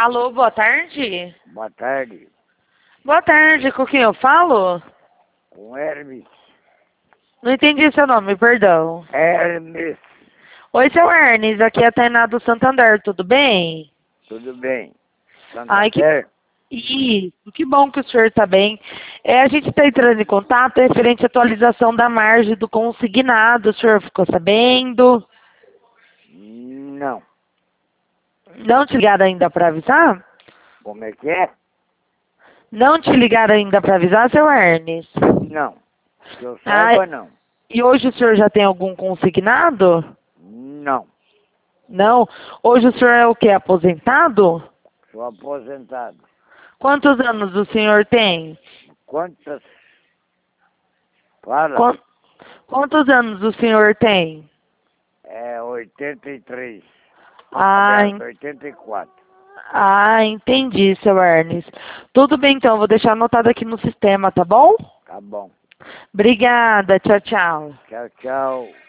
Alô, boa tarde. Boa tarde. Boa tarde, com quem eu falo? Com Hermes. Não entendi seu nome, perdão. Hermes. Oi, seu Ernest, aqui é a Tainá do Santander, tudo bem? Tudo bem? Ai, Santander? Isso, que bom que o senhor está bem. A gente está entrando em contato referente à atualização da margem do consignado, o senhor ficou sabendo? Não. Não te ligaram ainda para avisar? Como é que é? Não te ligaram ainda para avisar, seu Ernest? Não. Que eu Ah, saiba, não. e hoje o senhor já tem algum consignado? Não. Não? Hoje o senhor é o quê? Aposentado? Sou aposentado. Quantos anos o senhor tem? Quantas? Fala. Quantos anos o senhor tem? É 83. Ah, Aliás, 84. entendi, seu Ernest. Tudo bem, então. Vou deixar anotado aqui no sistema, tá bom? Tá bom. Obrigada. Tchau, tchau. Tchau, tchau.